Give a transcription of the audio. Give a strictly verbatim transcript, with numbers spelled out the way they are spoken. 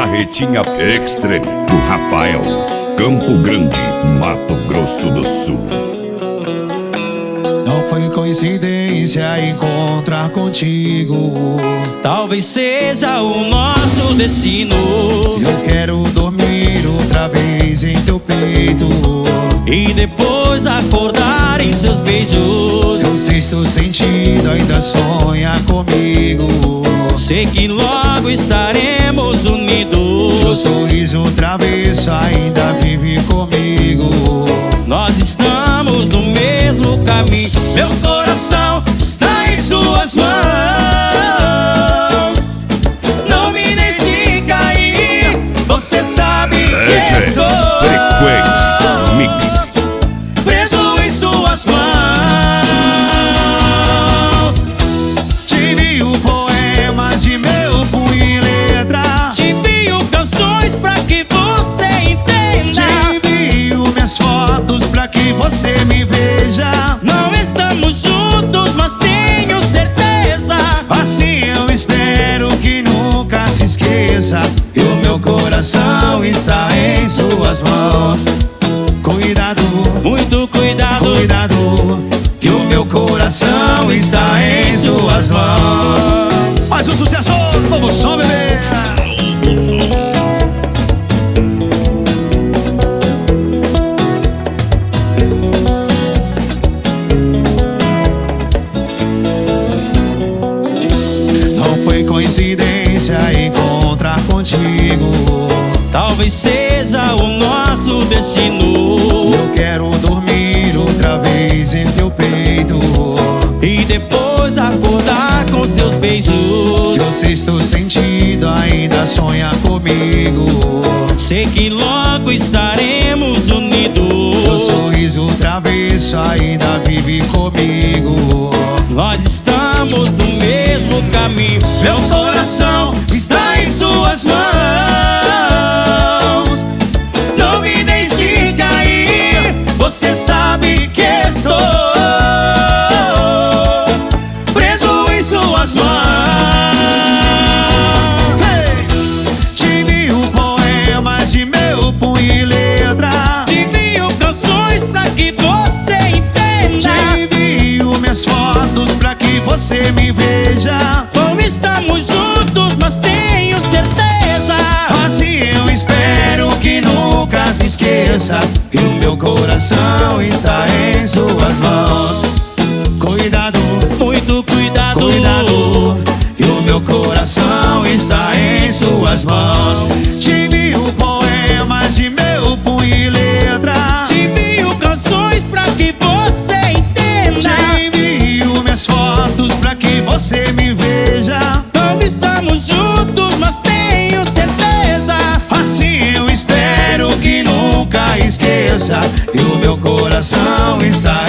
Marretinha Extreme do Rafael, Campo Grande, Mato Grosso do Sul. Não foi coincidência encontrar contigo, talvez seja o nosso destino. Eu quero dormir outra vez em teu peito e depois acordar em seus beijos. Teu sexto sentido ainda sonha comigo. Sei que logo estaremos unidos. Teu sorriso travesso ainda vive comigo. Nós estamos no mesmo caminho. Meu coração está em suas mãos. Não me deixe cair. Você sabe que estou Frequência Mix preso em suas mãos. Te envio poemas de meu punho e letra. Te envio canções pra que você entenda. Te envio minhas fotos pra que você me veja. Não estamos juntos, mas tenho certeza. Assim eu espero que nunca se esqueça. E o meu coração está em suas mãos. Cuidado, muito cuidado, cuidado, que o meu coração está em suas mãos. Mais um sucesso, novo som, bebê. Não foi coincidência encontrar contigo, talvez seja o nosso destino. eu quero dormir outra vez em teu peito e depois acordar com seus beijos. Teu sexto sentido ainda sonha comigo. Sei que logo estaremos unidos. Teu sorriso travesso ainda vive comigo. Nós estamos no mesmo caminho. Meu coração está em suas mãos. Não me deixes cair. Você sabe que estou preso em suas mãos. Te envio poemas de meu punho e letra. Te envio canções pra que você entenda. Te envio minhas fotos pra que você me veja. Não estamos juntos, mas tenho certeza. Assim eu espero que nunca se esqueça. E o meu coração está em suas mãos. Cuidado, Muito cuidado, cuidado, e o meu coração está em suas mãos. Te envio poemas de meu punho e letra. Te envio canções pra que você entenda. Te envio minhas fotos pra que você me veja. Não estamos juntos, mas tenho certeza. Assim eu espero que nunca esqueça. E o meu coração está